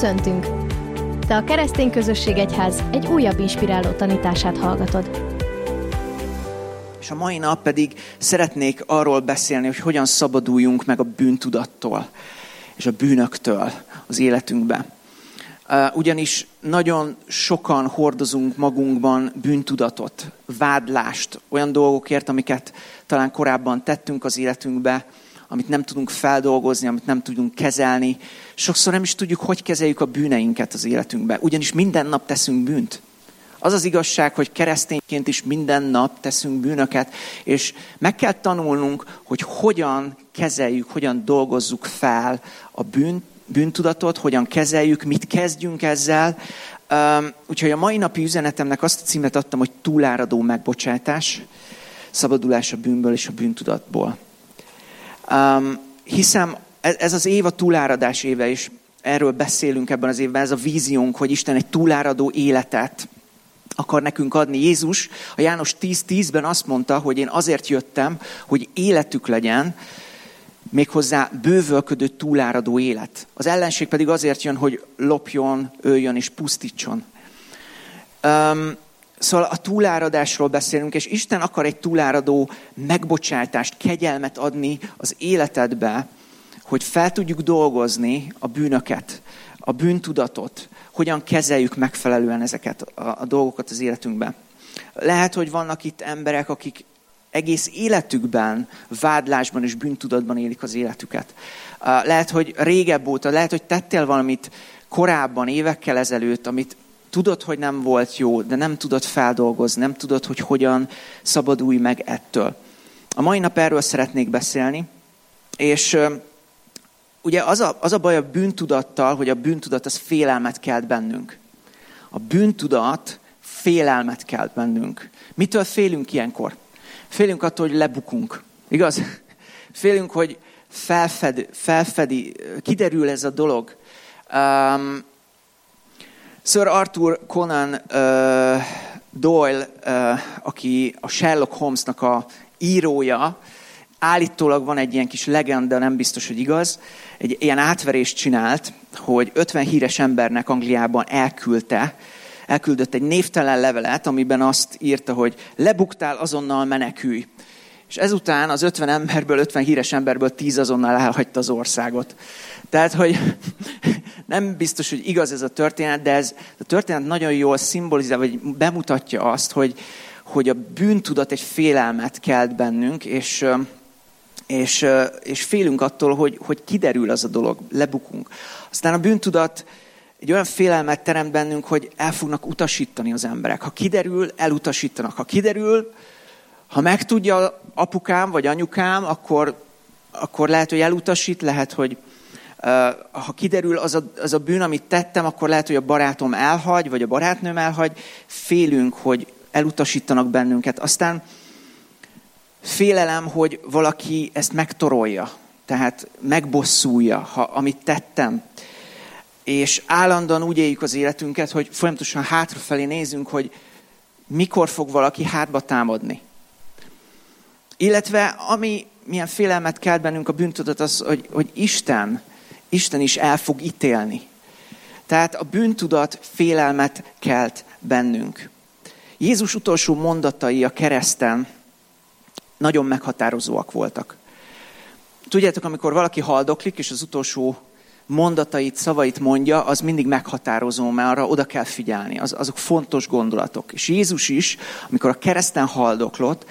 Köszöntünk! Te a Keresztény Közösség Egyház egy újabb inspiráló tanítását hallgatod. És a mai nap pedig szeretnék arról beszélni, hogy hogyan szabaduljunk meg a bűntudattól és a bűnöktől az életünkbe. Ugyanis nagyon sokan hordozunk magunkban bűntudatot, vádlást, olyan dolgokért, amiket talán korábban tettünk az életünkbe, amit nem tudunk feldolgozni, amit nem tudunk kezelni. Sokszor nem is tudjuk, hogy kezeljük a bűneinket az életünkbe, ugyanis minden nap teszünk bűnt. Az az igazság, hogy keresztényként is minden nap teszünk bűnöket, és meg kell tanulnunk, hogy hogyan kezeljük, hogyan dolgozzuk fel a bűntudatot, hogyan kezeljük, mit kezdjünk ezzel. Úgyhogy a mai napi üzenetemnek azt a címet adtam, hogy túláradó megbocsátás, szabadulás a bűnből és a bűntudatból. Hiszem, ez az év a túláradás éve, és erről beszélünk ebben az évben, ez a víziónk, hogy Isten egy túláradó életet akar nekünk adni. Jézus a János 10:10-ben azt mondta, hogy én azért jöttem, hogy életük legyen, méghozzá bővölködő túláradó élet. Az ellenség pedig azért jön, hogy lopjon, öljön és pusztítson. Szóval a túláradásról beszélünk, és Isten akar egy túláradó megbocsátást, kegyelmet adni az életedbe, hogy fel tudjuk dolgozni a bűnöket, a bűntudatot, hogyan kezeljük megfelelően ezeket a dolgokat az életünkben. Lehet, hogy vannak itt emberek, akik egész életükben vádlásban és bűntudatban élik az életüket. Lehet, hogy régebb óta, lehet, hogy tettél valamit korábban, évekkel ezelőtt, amit tudod, hogy nem volt jó, de nem tudod feldolgozni, nem tudod, hogy hogyan szabadulj meg ettől. A mai nap erről szeretnék beszélni, és ugye az a baj a bűntudattal, hogy a bűntudat az félelmet kelt bennünk. A bűntudat félelmet kelt bennünk. Mitől félünk ilyenkor? Félünk attól, hogy lebukunk. Igaz? Félünk, hogy felfedi, kiderül ez a dolog. Sir Arthur Conan Doyle, aki a Sherlock Holmesnak a írója, állítólag van egy ilyen kis legenda, nem biztos, hogy igaz, egy ilyen átverést csinált, hogy 50 híres embernek Angliában elküldött egy névtelen levelet, amiben azt írta, hogy lebuktál, azonnal menekülj. És ezután az 50 emberből, 50 híres emberből 10 azonnal elhagyta az országot. Tehát, hogy nem biztos, hogy igaz ez a történet, de ez a történet nagyon jól szimbolizál, vagy bemutatja azt, hogy a bűntudat egy félelmet kelt bennünk, és félünk attól, hogy kiderül az a dolog, lebukunk. Aztán a bűntudat egy olyan félelmet teremt bennünk, hogy el fognak utasítani az emberek. Ha kiderül, elutasítanak. Ha kiderül, ha megtudja apukám vagy anyukám, akkor lehet, hogy elutasít, lehet, hogy ha kiderül az a bűn, amit tettem, akkor lehet, hogy a barátom elhagy, vagy a barátnőm elhagy. Félünk, hogy elutasítanak bennünket. Aztán félelem, hogy valaki ezt megtorolja, tehát megbosszulja, amit tettem. És állandóan úgy éljük az életünket, hogy folyamatosan hátrafelé nézünk, hogy mikor fog valaki hátba támadni. Illetve ami milyen félelmet kelt bennünk a bűntudat, az, hogy Isten is el fog ítélni. Tehát a bűntudat félelmet kelt bennünk. Jézus utolsó mondatai a kereszten nagyon meghatározóak voltak. Tudjátok, amikor valaki haldoklik, és az utolsó mondatait, szavait mondja, az mindig meghatározó, mert arra oda kell figyelni. Azok fontos gondolatok. És Jézus is, amikor a kereszten haldoklott,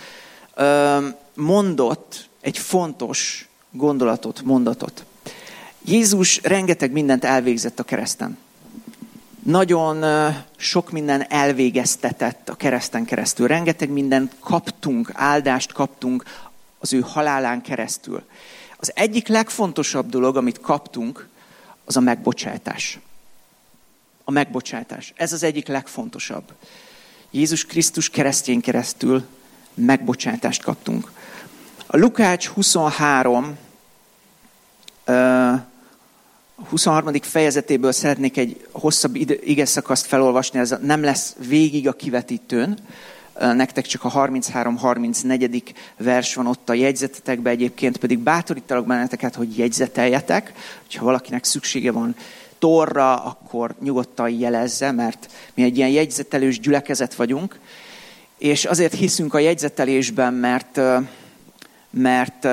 mondott egy fontos mondatot. Jézus rengeteg mindent elvégzett a kereszten. Nagyon sok minden elvégeztetett a kereszten keresztül. Rengeteg mindent kaptunk, áldást kaptunk az ő halálán keresztül. Az egyik legfontosabb dolog, amit kaptunk, az a megbocsátás. A megbocsátás. Ez az egyik legfontosabb. Jézus Krisztus keresztjén keresztül megbocsátást kaptunk. A Lukács 23 fejezetéből szeretnék egy hosszabb igeszakaszt felolvasni, ez nem lesz végig a kivetítőn, nektek csak a 33-34. vers van ott a jegyzetetekben, egyébként pedig bátorítalak benneteket, hogy jegyzeteljetek, hogyha valakinek szüksége van torra, akkor nyugodtan jelezze, mert mi egy ilyen jegyzetelős gyülekezet vagyunk, és azért hiszünk a jegyzetelésben, mert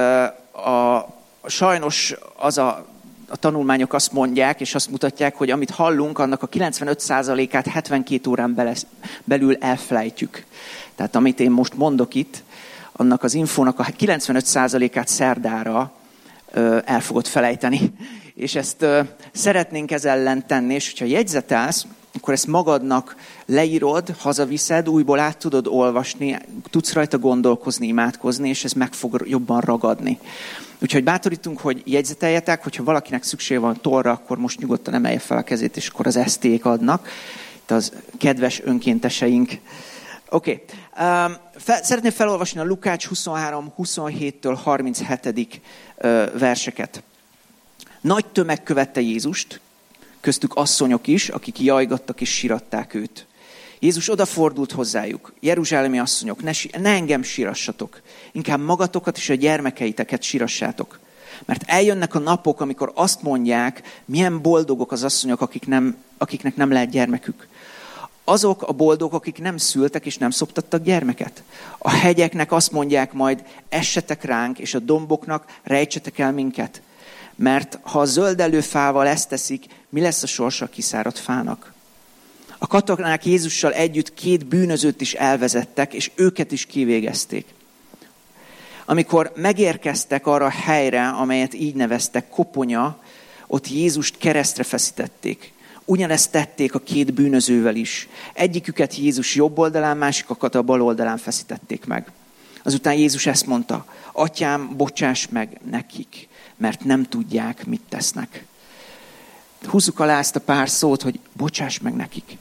sajnos a tanulmányok azt mondják, és azt mutatják, hogy amit hallunk, annak a 95%-át 72 órán belül elfelejtjük. Tehát amit én most mondok itt, annak az infónak a 95%-át szerdára el fogod felejteni. És ezt szeretnénk ez ellen tenni, és hogyha jegyzetelsz, akkor ezt magadnak leírod, hazaviszed, újból át tudod olvasni, tudsz rajta gondolkozni, imádkozni, és ez meg fog jobban ragadni. Úgyhogy bátorítunk, hogy jegyzeteljetek, hogyha valakinek szüksége van torra, akkor most nyugodtan emelje fel a kezét, és akkor az ST-k adnak. Itt az kedves önkénteseink. Oké. Szeretném felolvasni a Lukács 23, 27-től 37. Verseket. Nagy tömeg követte Jézust, köztük asszonyok is, akik jajgattak és síratták őt. Jézus odafordult hozzájuk. Jeruzsálemi asszonyok, ne engem sírassatok, inkább magatokat és a gyermekeiteket sírassátok. Mert eljönnek a napok, amikor azt mondják, milyen boldogok az asszonyok, akiknek nem lehet gyermekük. Azok a boldogok, akik nem szültek és nem szoptattak gyermeket. A hegyeknek azt mondják majd, essetek ránk, és a domboknak rejtsetek el minket. Mert ha a zöldelő fával ezt teszik, mi lesz a sorsa a kiszáradt fának? A katonák Jézussal együtt 2 bűnözőt is elvezettek, és őket is kivégezték. Amikor megérkeztek arra a helyre, amelyet így neveztek Koponya, ott Jézust keresztre feszítették. Ugyanezt tették a 2 bűnözővel is. Egyiküket Jézus jobb oldalán, másikakat a bal oldalán feszítették meg. Azután Jézus ezt mondta, Atyám, bocsáss meg nekik, mert nem tudják, mit tesznek. Húzzuk alá ezt a pár szót, hogy bocsáss meg nekik.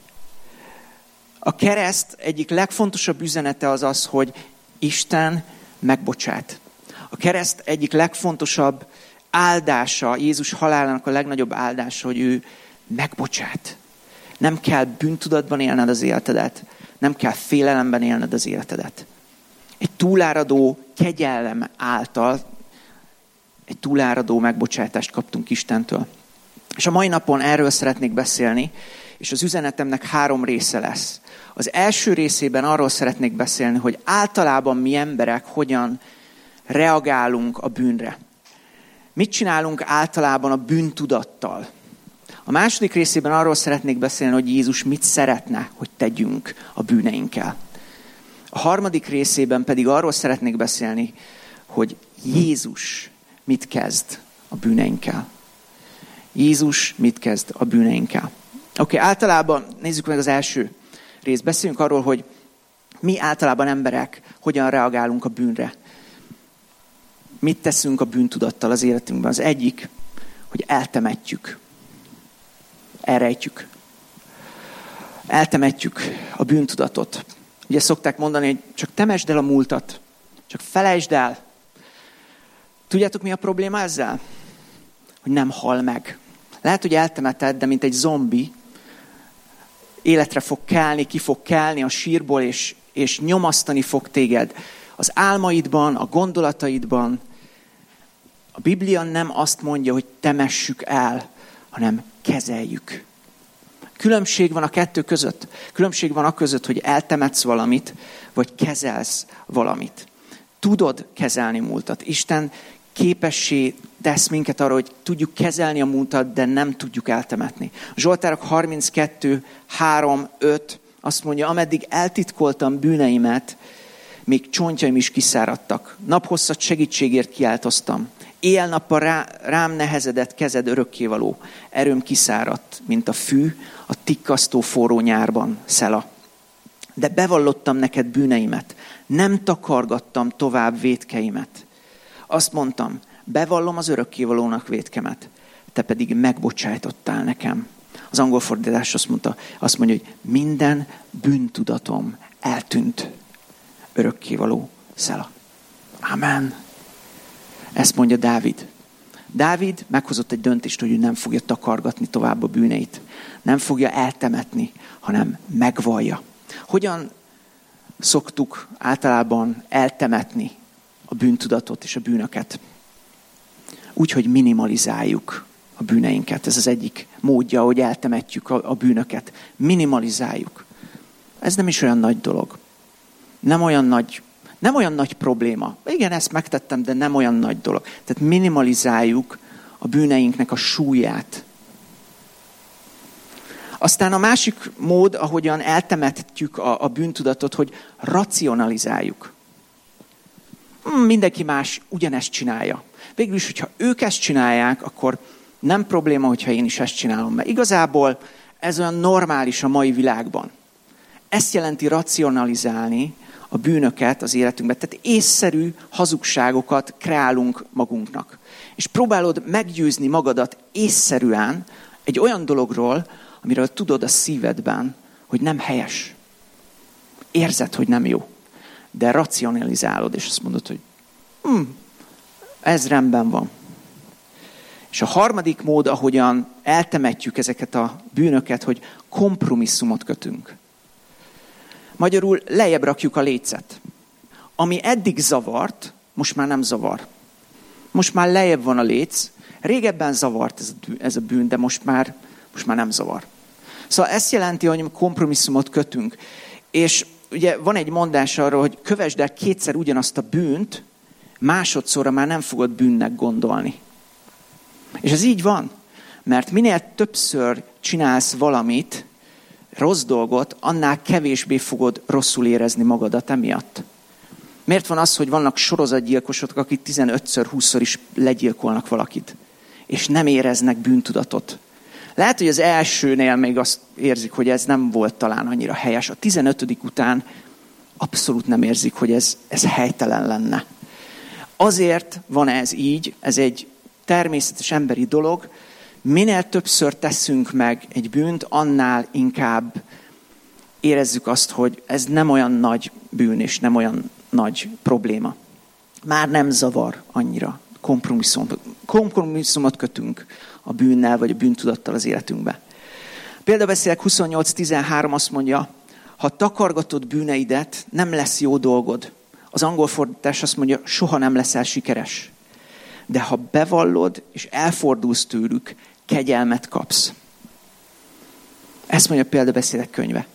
A kereszt egyik legfontosabb üzenete az az, hogy Isten megbocsát. A kereszt egyik legfontosabb áldása, Jézus halálának a legnagyobb áldása, hogy ő megbocsát. Nem kell bűntudatban élned az életedet, nem kell félelemben élned az életedet. Egy túláradó kegyelem által egy túláradó megbocsátást kaptunk Istentől. És a mai napon erről szeretnék beszélni, és az üzenetemnek 3 része lesz. Az első részében arról szeretnék beszélni, hogy általában mi emberek hogyan reagálunk a bűnre. Mit csinálunk általában a bűntudattal? A második részében arról szeretnék beszélni, hogy Jézus mit szeretne, hogy tegyünk a bűneinkkel. A harmadik részében pedig arról szeretnék beszélni, hogy Jézus mit kezd a bűneinkkel. Jézus mit kezd a bűneinkkel. Oké, általában nézzük meg az első részt. Beszéljünk arról, hogy mi általában emberek hogyan reagálunk a bűnre. Mit teszünk a bűntudattal az életünkben. Az egyik, hogy eltemetjük. Elrejtjük. Eltemetjük a bűntudatot. Ugye szokták mondani, hogy csak temesd el a múltat. Csak felejtsd el. Tudjátok, mi a probléma ezzel? Hogy nem hal meg. Lehet, hogy eltemeted, de mint egy zombi, életre fog kelni, ki fog kelni a sírból, és nyomasztani fog téged. Az álmaidban, a gondolataidban. A Biblia nem azt mondja, hogy temessük el, hanem kezeljük. Különbség van a 2 között. Különbség van a között, hogy eltemetsz valamit, vagy kezelsz valamit. Tudod kezelni múltat. Isten képessé tesz minket arra, hogy tudjuk kezelni a múltat, de nem tudjuk eltemetni. A Zsoltárok 32, 3, 5 azt mondja, ameddig eltitkoltam bűneimet, még csontjaim is kiszáradtak. Naphosszat segítségért kiáltoztam. Éjjel-nappal rám nehezedett kezed örökkévaló. Erőm kiszáradt, mint a fű a tikkasztó forró nyárban, Szela. De bevallottam neked bűneimet. Nem takargattam tovább vétkeimet. Azt mondtam, bevallom az örökkévalónak vétkemet, te pedig megbocsájtottál nekem. Az angol fordítás azt mondja, hogy minden bűntudatom eltűnt. Örökkévaló, Szela. Amen. Ezt mondja Dávid. Dávid meghozott egy döntést, hogy ő nem fogja takargatni tovább a bűneit. Nem fogja eltemetni, hanem megvallja. Hogyan szoktuk általában eltemetni a bűntudatot és a bűnöket? Úgy, hogy minimalizáljuk. a bűneinket. Ez az egyik módja, hogy eltemetjük a bűnöket. Minimalizáljuk. Ez nem is olyan nagy dolog. Nem olyan nagy probléma. Igen, ezt megtettem, de nem olyan nagy dolog. Tehát minimalizáljuk a bűneinknek a súlyát. Aztán a másik mód, ahogyan eltemetjük a bűntudatot, hogy racionalizáljuk. Mindenki más ugyanezt csinálja. Végül is, hogyha ők ezt csinálják, akkor nem probléma, hogyha én is ezt csinálom. Mert igazából ez olyan normális a mai világban. Ezt jelenti racionalizálni a bűnöket az életünkben. Tehát észszerű hazugságokat kreálunk magunknak. És próbálod meggyőzni magadat észszerűen egy olyan dologról, amiről tudod a szívedben, hogy nem helyes. Érzed, hogy nem jó. De racionalizálod, és azt mondod, hogy ez rendben van. És a harmadik mód, ahogyan eltemetjük ezeket a bűnöket, hogy kompromisszumot kötünk. Magyarul lejjebb rakjuk a lécet. Ami eddig zavart, most már nem zavar. Most már lejjebb van a léc. Régebben zavart ez a bűn, de most már nem zavar. Szóval ezt jelenti, hogy kompromisszumot kötünk. És ugye van egy mondás arról, hogy kövesd el kétszer ugyanazt a bűnt, másodszorra már nem fogod bűnnek gondolni. És ez így van. Mert minél többször csinálsz valamit, rossz dolgot, annál kevésbé fogod rosszul érezni magadat emiatt. Miért van az, hogy vannak sorozatgyilkosok, akik 15-ször, 20-szor is legyilkolnak valakit, és nem éreznek bűntudatot? Lehet, hogy az elsőnél még azt érzik, hogy ez nem volt talán annyira helyes. A 15. után abszolút nem érzik, hogy ez helytelen lenne. Azért van ez így, ez egy természetes emberi dolog. Minél többször teszünk meg egy bűnt, annál inkább érezzük azt, hogy ez nem olyan nagy bűn, és nem olyan nagy probléma. Már nem zavar annyira. Kompromisszumot kötünk a bűnnel, vagy a bűntudattal az életünkbe. Példabeszélek 28:13 azt mondja, ha takargatod bűneidet, nem lesz jó dolgod. Az angol fordítás azt mondja, soha nem leszel sikeres. De ha bevallod, és elfordulsz tőlük, kegyelmet kapsz. Ezt mondja a Példabeszélek könyve.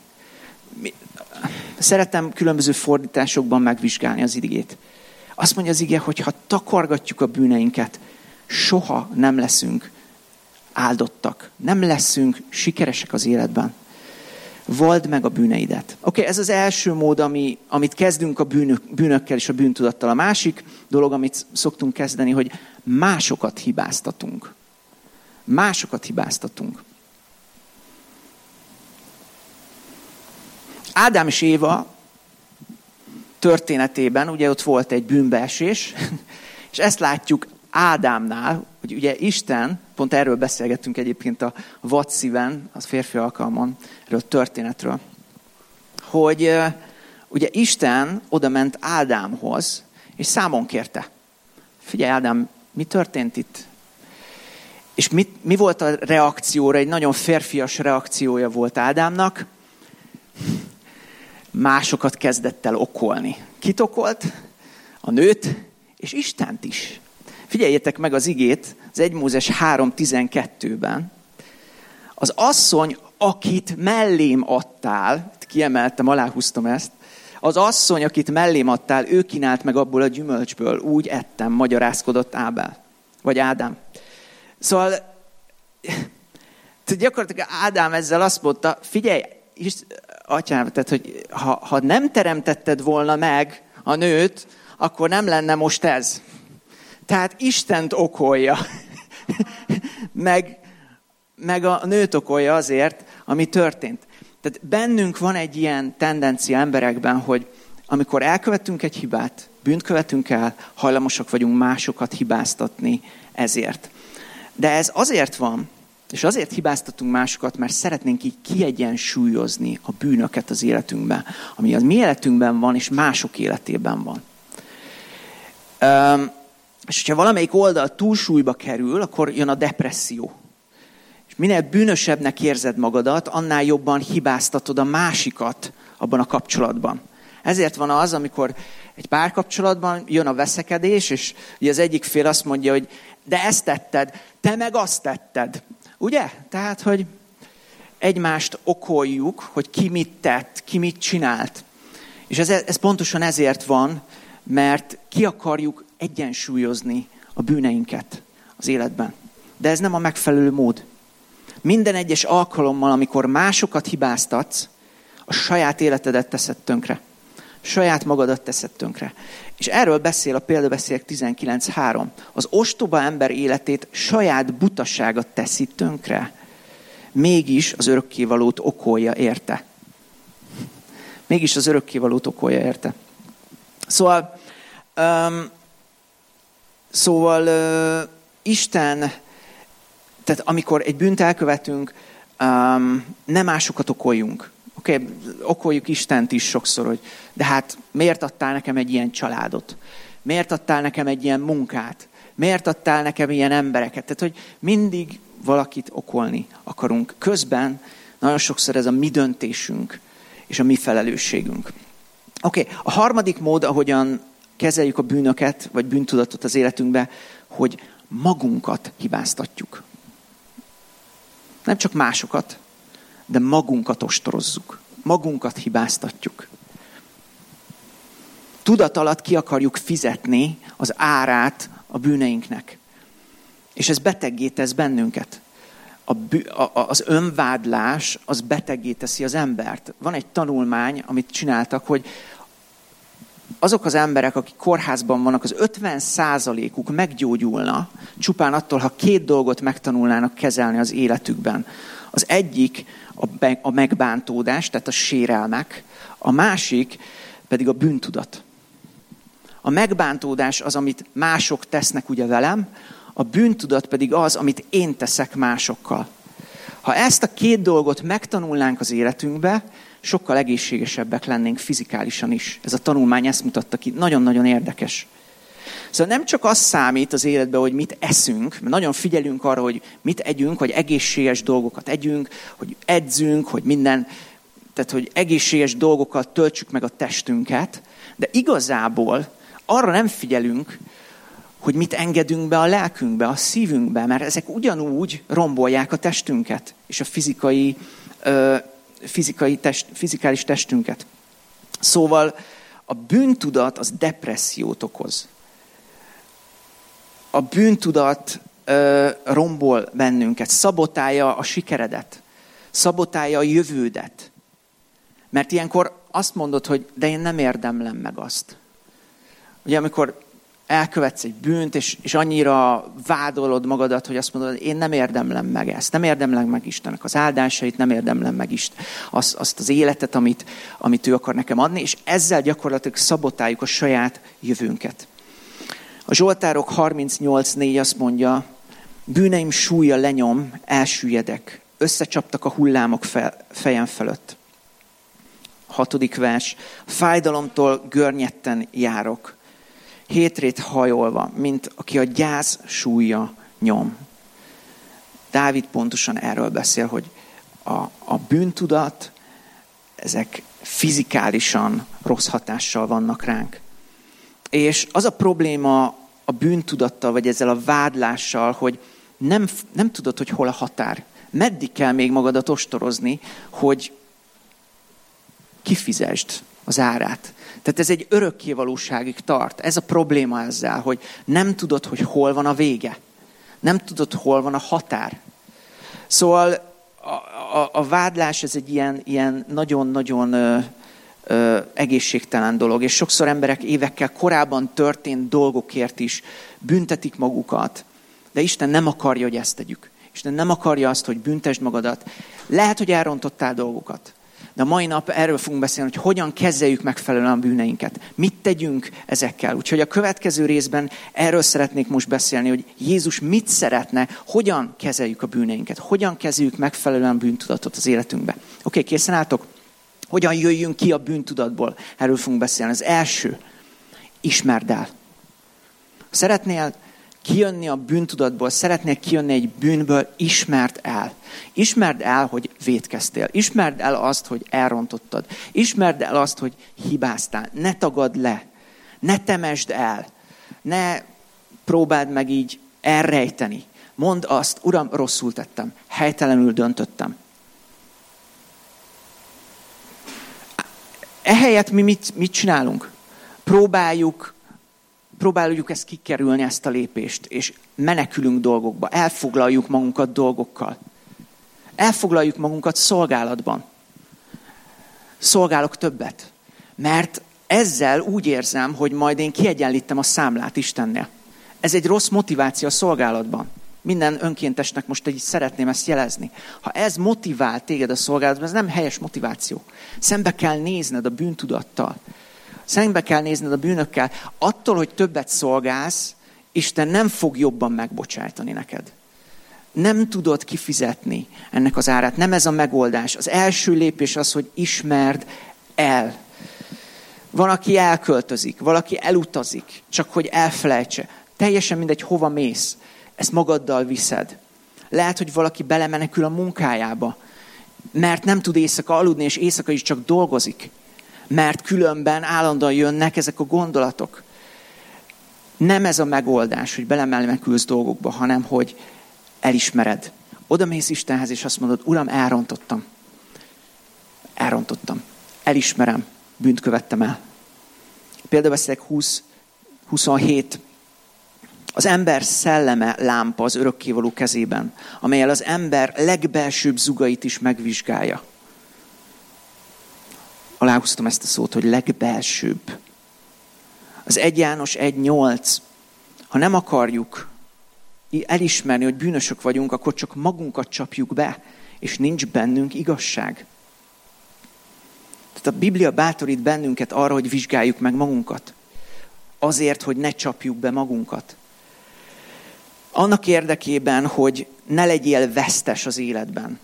Szeretem különböző fordításokban megvizsgálni az igét. Azt mondja az ige, hogy ha takargatjuk a bűneinket, soha nem leszünk áldottak. Nem leszünk sikeresek az életben. Vald meg a bűneidet. Oké, ez az első mód, amit kezdünk a bűnökkel és a bűntudattal. A másik dolog, amit szoktunk kezdeni, hogy másokat hibáztatunk. Másokat hibáztatunk. Ádám és Éva történetében, ugye ott volt egy bűnbeesés, és ezt látjuk Ádámnál, hogy ugye Isten, pont erről beszélgettünk egyébként a vadszíven, az férfi alkalmon, erről a történetről, hogy ugye Isten oda ment Ádámhoz, és számon kérte. Figyelj Ádám, mi történt itt? És mi volt a reakcióra? Egy nagyon férfias reakciója volt Ádámnak. Másokat kezdett el okolni. Kit okolt? A nőt, és Istent is. Figyeljétek meg az igét, az 1 Mózes 3:12-ben. Az asszony, akit mellém adtál, kiemeltem, aláhúztam ezt, az asszony, akit mellém adtál, ő kínált meg abból a gyümölcsből, úgy ettem, magyarázkodott Ádám. Szóval gyakorlatilag Ádám ezzel azt mondta, figyelj, atyám, tehát, hogy ha nem teremtetted volna meg a nőt, akkor nem lenne most ez. Tehát Istent okolja. meg a nőt okolja azért, ami történt. Tehát bennünk van egy ilyen tendencia emberekben, hogy amikor elkövetünk egy hibát, bűnt követünk el, hajlamosak vagyunk másokat hibáztatni ezért. De ez azért van, és azért hibáztatunk másokat, mert szeretnénk így kiegyensúlyozni a bűnöket az életünkben, ami az mi életünkben van, és mások életében van. És hogyha valamelyik oldal túlsúlyba kerül, akkor jön a depresszió. És minél bűnösebbnek érzed magadat, annál jobban hibáztatod a másikat abban a kapcsolatban. Ezért van az, amikor egy párkapcsolatban jön a veszekedés, és ugye az egyik fél azt mondja, hogy de ezt tetted, te meg azt tetted. Ugye? Tehát, hogy egymást okoljuk, hogy ki mit tett, ki mit csinált. És ez pontosan ezért van, mert ki akarjuk egyensúlyozni a bűneinket az életben. De ez nem a megfelelő mód. Minden egyes alkalommal, amikor másokat hibáztatsz, a saját életedet teszed tönkre. Saját magadat teszed tönkre. És erről beszél a Példabeszédek 19.3. Az ostoba ember életét saját butasága teszi tönkre. Mégis az örökkévalót okolja érte. Mégis az örökkévalót okolja érte. Szóval Isten, tehát amikor egy bűnt elkövetünk, nem másokat okoljunk. Okoljuk Istent is sokszor, hogy de hát miért adtál nekem egy ilyen családot? Miért adtál nekem egy ilyen munkát? Miért adtál nekem ilyen embereket? Tehát, hogy mindig valakit okolni akarunk. Közben nagyon sokszor ez a mi döntésünk és a mi felelősségünk. A harmadik mód, ahogyan kezeljük a bűnöket, vagy bűntudatot az életünkbe, hogy magunkat hibáztatjuk. Nem csak másokat, de magunkat ostorozzuk. Magunkat hibáztatjuk. Tudat alatt ki akarjuk fizetni az árát a bűneinknek. És ez beteggé tesz bennünket. Az önvádlás, az beteggé teszi az embert. Van egy tanulmány, amit csináltak, hogy azok az emberek, akik kórházban vannak, az 50%-uk meggyógyulna, csupán attól, ha 2 dolgot megtanulnának kezelni az életükben. Az egyik a megbántódás, tehát a sérelmek, a másik pedig a bűntudat. A megbántódás az, amit mások tesznek ugye velem, a bűntudat pedig az, amit én teszek másokkal. Ha ezt a 2 dolgot megtanulnánk az életünkbe, sokkal egészségesebbek lennénk fizikálisan is. Ez a tanulmány ezt mutatta ki. Nagyon-nagyon érdekes. Szóval nem csak az számít az életben, hogy mit eszünk, mert nagyon figyelünk arra, hogy mit együnk, hogy egészséges dolgokat együnk, hogy edzünk, hogy tehát hogy egészséges dolgokkal töltsük meg a testünket, de igazából arra nem figyelünk, hogy mit engedünk be a lelkünkbe, a szívünkbe, mert ezek ugyanúgy rombolják a testünket, és a fizikális testünket. Szóval a bűntudat az depressziót okoz. A bűntudat rombol bennünket, szabotálja a sikeredet, szabotálja a jövődet. Mert ilyenkor azt mondod, hogy de én nem érdemlem meg azt. Ugye amikor elkövetsz egy bűnt, és annyira vádolod magadat, hogy azt mondod, hogy én nem érdemlem meg ezt. Nem érdemlem meg Istennek az áldásait, nem érdemlem meg azt az életet, amit ő akar nekem adni, és ezzel gyakorlatilag szabotáljuk a saját jövőnket. A Zsoltárok 38.4 azt mondja, bűneim súlya lenyom, elsüllyedek, összecsaptak a hullámok fejem fölött. 6. vers, fájdalomtól görnyetten járok, hétrét hajolva, mint aki a gyász súlya nyom. Dávid pontosan erről beszél, hogy a bűntudat, ezek fizikálisan rossz hatással vannak ránk. És az a probléma a bűntudattal, vagy ezzel a vádlással, hogy nem tudod, hogy hol a határ. Meddig kell még magadat ostorozni, hogy kifizesd az árát. Tehát ez egy örökkévalóságig tart. Ez a probléma ezzel, hogy nem tudod, hogy hol van a vége. Nem tudod, hol van a határ. Szóval a vádlás ez egy ilyen nagyon-nagyon egészségtelen dolog, és sokszor emberek évekkel korábban történt dolgokért is büntetik magukat, de Isten nem akarja, hogy ezt tegyük. Isten nem akarja azt, hogy büntesd magadat. Lehet, hogy elrontottál dolgokat, de a mai nap erről fogunk beszélni, hogy hogyan kezeljük megfelelően a bűneinket. Mit tegyünk ezekkel? Úgyhogy a következő részben erről szeretnék most beszélni, hogy Jézus mit szeretne, hogyan kezeljük a bűneinket, hogyan kezeljük megfelelően a bűntudatot az életünkbe. Oké, készen álltok? Hogyan jöjjünk ki a bűntudatból? Erről fogunk beszélni. Az első, ismerd el. Szeretnél kijönni a bűntudatból, szeretnél kijönni egy bűnből, ismerd el. Ismerd el, hogy vétkeztél. Ismerd el azt, hogy elrontottad. Ismerd el azt, hogy hibáztál. Ne tagadd le. Ne temesd el. Ne próbáld meg így elrejteni. Mondd azt, Uram, rosszul tettem. Helytelenül döntöttem. Ehelyett mi mit csinálunk? Próbáljuk ezt kikerülni, ezt a lépést, és menekülünk dolgokba, elfoglaljuk magunkat dolgokkal. Elfoglaljuk magunkat szolgálatban. Szolgálok többet. Mert ezzel úgy érzem, hogy majd én kiegyenlítem a számlát Istennél. Ez egy rossz motiváció a szolgálatban. Minden önkéntesnek most így szeretném ezt jelezni. Ha ez motivál téged a szolgálatban, ez nem helyes motiváció. Szembe kell nézned a bűntudattal. Szembe kell nézned a bűnökkel. Attól, hogy többet szolgálsz, Isten nem fog jobban megbocsájtani neked. Nem tudod kifizetni ennek az árát. Nem ez a megoldás. Az első lépés az, hogy ismerd el. Van, aki elköltözik, valaki elutazik, csak hogy elfelejtse. Teljesen mindegy, hova mész. Ezt magaddal viszed. Lehet, hogy valaki belemenekül a munkájába, mert nem tud éjszaka aludni, és éjszaka is csak dolgozik. Mert különben állandóan jönnek ezek a gondolatok. Nem ez a megoldás, hogy belemenekülsz dolgokba, hanem hogy elismered. Oda mész Istenhez, és azt mondod, Uram, elrontottam. Elismerem, bűnt követtem el. Példabeszédek 27. Az ember szelleme lámpa az örökkévaló kezében, amellyel az ember legbelsőbb zugait is megvizsgálja. Aláhúztam ezt a szót, hogy legbelsőbb. Az 1 János 1:8. Ha nem akarjuk elismerni, hogy bűnösök vagyunk, akkor csak magunkat csapjuk be, és nincs bennünk igazság. Tehát a Biblia bátorít bennünket arra, hogy vizsgáljuk meg magunkat. Azért, hogy ne csapjuk be magunkat. Annak érdekében, hogy ne legyél vesztes az életben.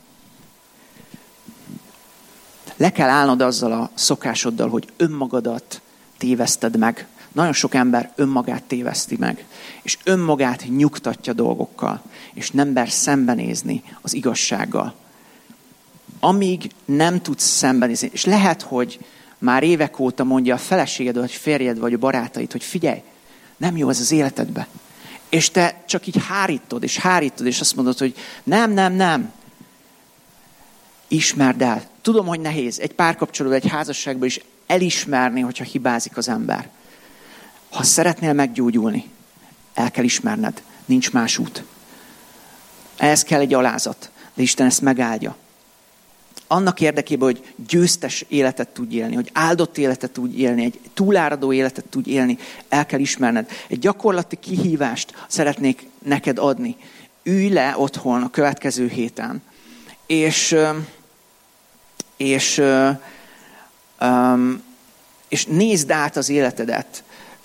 Le kell állnod azzal a szokásoddal, hogy önmagadat téveszted meg. Nagyon sok ember önmagát téveszti meg, és önmagát nyugtatja dolgokkal, és nem mer szembenézni az igazsággal. Amíg nem tudsz szembenézni, és lehet, hogy már évek óta mondja a feleséged, vagy férjed, vagy a barátaid, hogy figyelj, nem jó ez az életedbe. És te csak így hárítod, és azt mondod, hogy nem. Ismerd el. Tudom, hogy nehéz egy párkapcsolatban, egy házasságban is elismerni, hogyha hibázik az ember. Ha szeretnél meggyógyulni, el kell ismerned. Nincs más út. Ehhez kell egy alázat, de Isten ezt megáldja. Annak érdekében, hogy győztes életet tudj élni, hogy áldott életet tudj élni, egy túláradó életet tudj élni, el kell ismerned. Egy gyakorlati kihívást szeretnék neked adni. Ülj le otthon a következő héten, és nézd át az életedet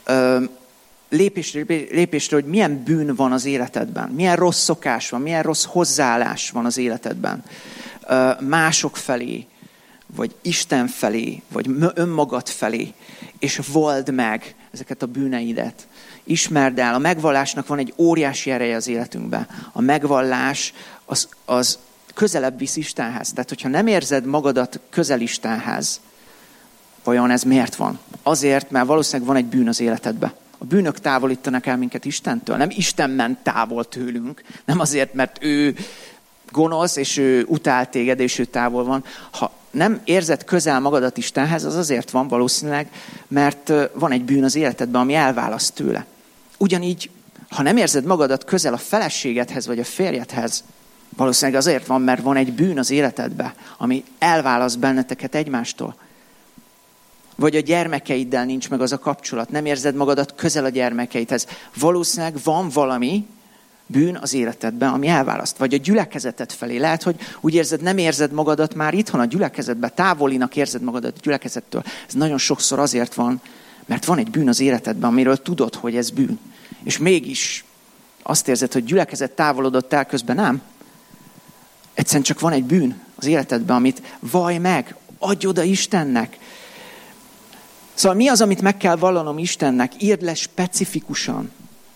lépésről, hogy milyen bűn van az életedben, milyen rossz szokás van, milyen rossz hozzáállás van az életedben. Mások felé, vagy Isten felé, vagy önmagad felé, és vald meg ezeket a bűneidet. Ismerd el. A megvallásnak van egy óriási ereje az életünkben. A megvallás az közelebb visz Istenhez. Tehát, hogyha nem érzed magadat közel Istenhez, vajon ez miért van? Azért, mert valószínűleg van egy bűn az életedben. A bűnök távolítanak el minket Istentől. Nem Isten ment távol tőlünk. Nem azért, mert ő gonosz, és ő utál téged, és ő távol van. Ha nem érzed közel magadat Istenhez, az azért van valószínűleg, mert van egy bűn az életedben, ami elválaszt tőle. Ugyanígy, ha nem érzed magadat közel a feleségedhez, vagy a férjedhez, valószínűleg azért van, mert van egy bűn az életedben, ami elválaszt benneteket egymástól. Vagy a gyermekeiddel nincs meg az a kapcsolat, nem érzed magadat közel a gyermekeidhez. Valószínűleg van valami bűn az életedben, ami elválaszt. Vagy a gyülekezeted felé. Lehet, hogy úgy érzed, nem érzed magadat már itthon a gyülekezetben, távolinak érzed magadat a gyülekezettől. Ez nagyon sokszor azért van, mert van egy bűn az életedben, amiről tudod, hogy ez bűn. És mégis azt érzed, hogy gyülekezet távolodott el, közben nem. Egyszerűen csak van egy bűn az életedben, amit vallj meg, adj oda Istennek. Szóval mi az, amit meg kell vallanom Istennek? Írd le specifikusan.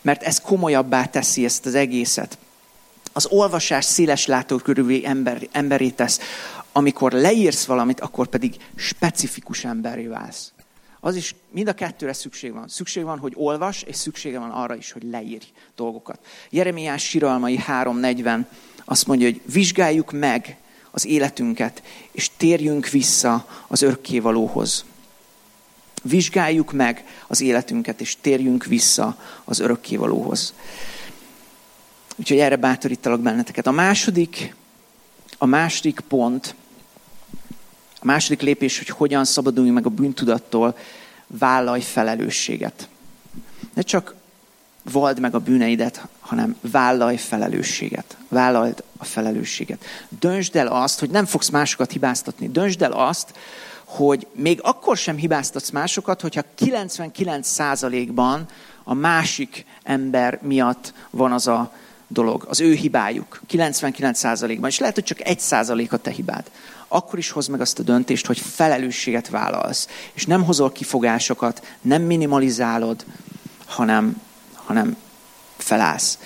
mert ez komolyabbá teszi ezt az egészet. Az olvasás széles látókörű emberé tesz. Amikor leírsz valamit, akkor pedig specifikus emberré válsz. Az is mind a kettőre szükség van. Szükség van, hogy olvas, és szüksége van arra is, hogy leírj dolgokat. Jeremiás siralmai 3:40 azt mondja, hogy vizsgáljuk meg az életünket, és térjünk vissza az örökkévalóhoz. Vizsgáljuk meg az életünket, és térjünk vissza az örökkévalóhoz. Úgyhogy erre bátorítalak benneteket. A második pont, a második lépés, hogy hogyan szabaduljunk meg a bűntudattól, vállalj felelősséget. Ne csak vald meg a bűneidet, hanem vállalj felelősséget. Vállald a felelősséget. Döntsd el azt, hogy nem fogsz másokat hibáztatni. Döntsd el azt, hogy még akkor sem hibáztatsz másokat, hogyha 99%-ban a másik ember miatt van az a dolog, az ő hibájuk. 99%-ban. És lehet, hogy csak 1% a te hibád. Akkor is hozd meg azt a döntést, hogy felelősséget vállalsz. És nem hozol kifogásokat, nem minimalizálod, hanem felállsz.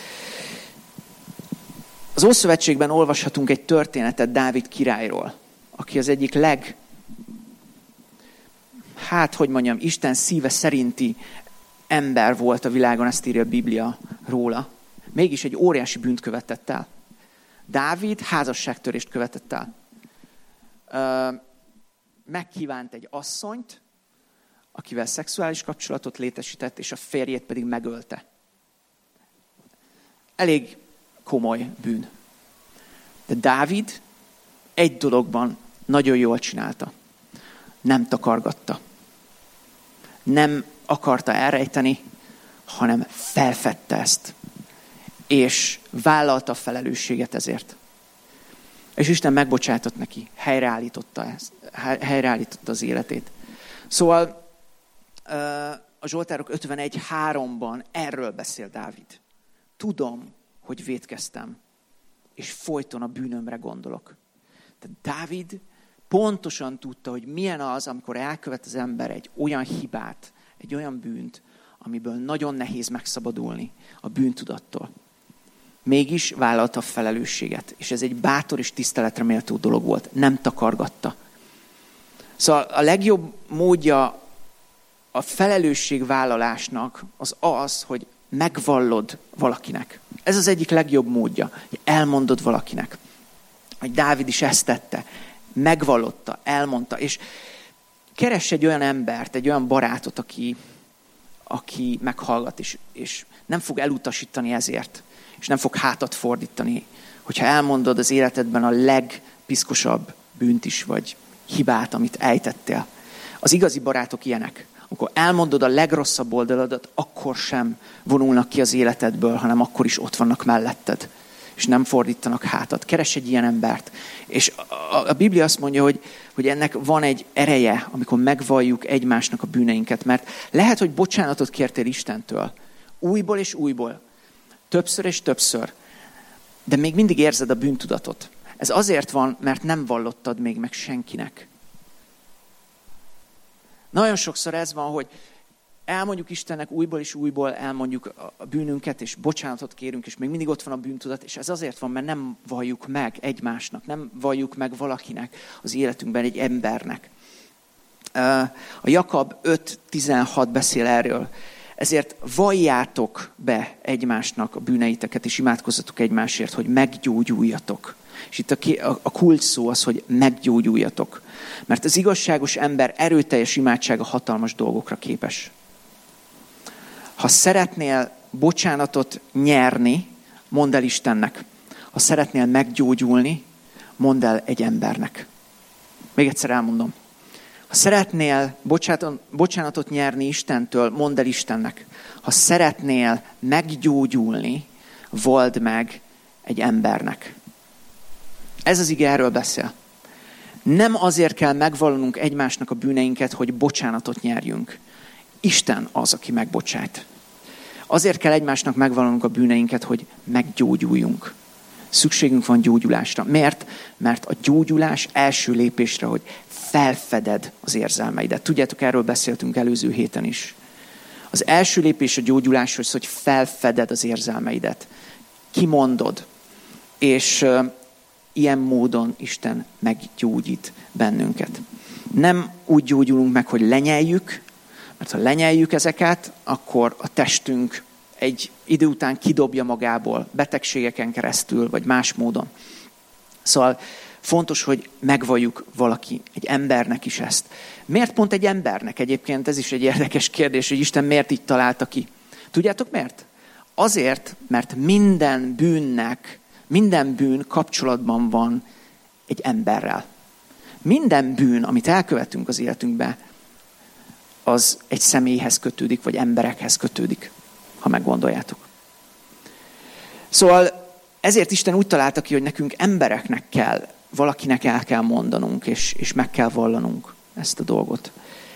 Az Ószövetségben olvashatunk egy történetet Dávid királyról, aki az egyik Isten szíve szerinti ember volt a világon, ezt írja a Biblia róla. Mégis egy óriási bűnt követett el. Dávid házasságtörést követett el. Megkívánt egy asszonyt, akivel szexuális kapcsolatot létesített, és a férjét pedig megölte. Elég komoly bűn. De Dávid egy dologban nagyon jól csinálta. Nem takargatta. Nem akarta elrejteni, hanem felfedte ezt. És vállalta a felelősséget ezért. És Isten megbocsátott neki, helyreállította az életét. Szóval a Zsoltárok 51:3-ban erről beszél Dávid. Tudom, hogy vétkeztem, és folyton a bűnömre gondolok. Tehát Dávid pontosan tudta, hogy milyen az, amikor elkövet az ember egy olyan hibát, egy olyan bűnt, amiből nagyon nehéz megszabadulni a bűntudattól. Mégis vállalta a felelősséget, és ez egy bátor és tiszteletre méltó dolog volt. Nem takargatta. Szóval a legjobb módja a felelősségvállalásnak az, hogy megvallod valakinek. Ez az egyik legjobb módja, hogy elmondod valakinek. Hogy Dávid is ezt tette. Megvallotta, elmondta, és keress egy olyan embert, egy olyan barátot, aki meghallgat, és nem fog elutasítani ezért, és nem fog hátat fordítani, hogyha elmondod az életedben a legpiszkosabb bűnt is, vagy hibát, amit ejtettél. Az igazi barátok ilyenek. Amikor elmondod a legrosszabb oldaladat, akkor sem vonulnak ki az életedből, hanem akkor is ott vannak melletted, és nem fordítanak hátat. Keres egy ilyen embert. És a Biblia azt mondja, hogy ennek van egy ereje, amikor megvalljuk egymásnak a bűneinket, mert lehet, hogy bocsánatot kértél Istentől, újból és újból, többször és többször, de még mindig érzed a bűntudatot. Ez azért van, mert nem vallottad még meg senkinek. Nagyon sokszor ez van, hogy elmondjuk Istennek újból és újból, elmondjuk a bűnünket, és bocsánatot kérünk, és még mindig ott van a bűntudat, és ez azért van, mert nem valljuk meg egymásnak, nem valljuk meg valakinek az életünkben, egy embernek. A Jakab 5:16 beszél erről. Ezért valljátok be egymásnak a bűneiteket, és imádkozzatok egymásért, hogy meggyógyuljatok. És itt a kulcs szó az, hogy meggyógyuljatok. Mert az igazságos ember erőteljes imádsága hatalmas dolgokra képes. Ha szeretnél bocsánatot nyerni, mondd el Istennek. Ha szeretnél meggyógyulni, mondd el egy embernek. Még egyszer elmondom. Ha szeretnél bocsánatot nyerni Istentől, mondd el Istennek. Ha szeretnél meggyógyulni, valld meg egy embernek. Ez az ige erről beszél. Nem azért kell megvallanunk egymásnak a bűneinket, hogy bocsánatot nyerjünk. Isten az, aki megbocsát. Azért kell egymásnak megvallanunk a bűneinket, hogy meggyógyuljunk. Szükségünk van gyógyulásra. Miért? Mert a gyógyulás első lépésre, hogy felfeded az érzelmeidet. Tudjátok, erről beszéltünk előző héten is. Az első lépés a gyógyuláshoz, hogy felfeded az érzelmeidet. Kimondod. És ilyen módon Isten meggyógyít bennünket. Nem úgy gyógyulunk meg, hogy lenyeljük, mert ha lenyeljük ezeket, akkor a testünk egy idő után kidobja magából, betegségeken keresztül, vagy más módon. Szóval fontos, hogy megvalljuk valaki, egy embernek is ezt. Miért pont egy embernek egyébként? Ez is egy érdekes kérdés, hogy Isten miért így találta ki. Tudjátok miért? Azért, mert minden bűn kapcsolatban van egy emberrel. Minden bűn, amit elkövetünk az életünkbe, az egy személyhez kötődik, vagy emberekhez kötődik, ha meggondoljátok. Szóval ezért Isten úgy találta ki, hogy nekünk embereknek kell, valakinek el kell mondanunk, és meg kell vallanunk ezt a dolgot.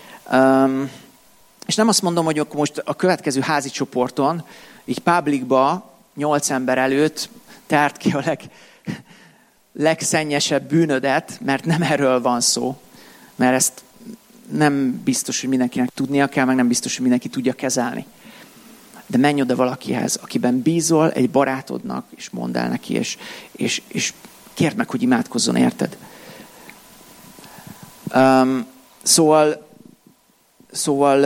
És nem azt mondom, hogy akkor most a következő házi csoporton, így publicba, 8 ember előtt tárt ki a legszennyesebb bűnödet, mert nem erről van szó, mert ezt nem biztos, hogy mindenkinek tudnia kell, meg nem biztos, hogy mindenki tudja kezelni. De menj oda valakihez, akiben bízol, egy barátodnak, és mondd el neki, és kérd meg, hogy imádkozzon, érted? Szóval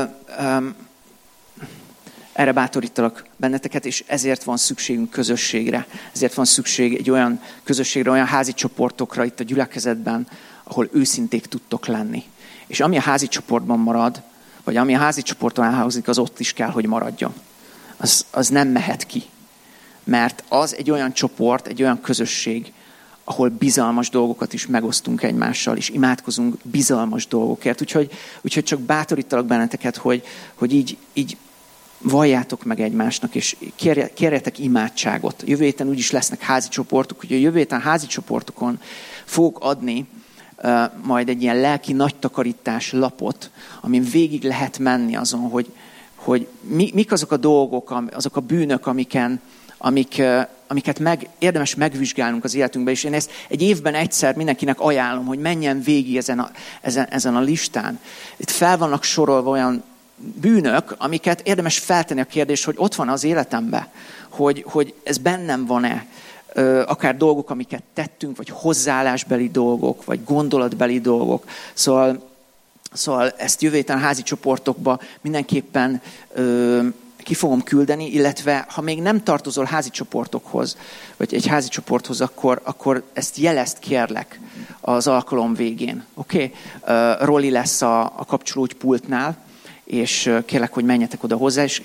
erre bátorítalak benneteket, és ezért van szükségünk közösségre. Ezért van szükség egy olyan közösségre, olyan házi csoportokra itt a gyülekezetben, ahol őszinték tudtok lenni. És ami a házi csoportban marad, vagy ami a házi csoporton elhangzik, az ott is kell, hogy maradjon. Az nem mehet ki. Mert az egy olyan csoport, egy olyan közösség, ahol bizalmas dolgokat is megosztunk egymással, és imádkozunk bizalmas dolgokért. Úgyhogy csak bátorítalak benneteket, hogy így valljátok meg egymásnak, és kérjetek imádságot. Jövő héten úgyis lesznek házi csoportok, úgyhogy jövő héten házi csoportokon fogok adni majd egy ilyen lelki nagy takarítás lapot, amin végig lehet menni azon, hogy mik azok a dolgok, azok a bűnök, amiket érdemes megvizsgálnunk az életünkben, és én ezt egy évben egyszer mindenkinek ajánlom, hogy menjen végig ezen a listán. Itt fel vannak sorolva olyan bűnök, amiket érdemes feltenni a kérdést, hogy ott van az életemben, hogy ez bennem van-e, akár dolgok, amiket tettünk, vagy hozzáállásbeli dolgok, vagy gondolatbeli dolgok. Szóval ezt jövő héten házi csoportokba mindenképpen ki fogom küldeni, illetve ha még nem tartozol házi csoportokhoz, vagy egy házi csoporthoz, akkor ezt jelezd, kérlek az alkalom végén. Oké? Roli lesz a kapcsológypultnál, és kérlek, hogy menjetek oda hozzá, és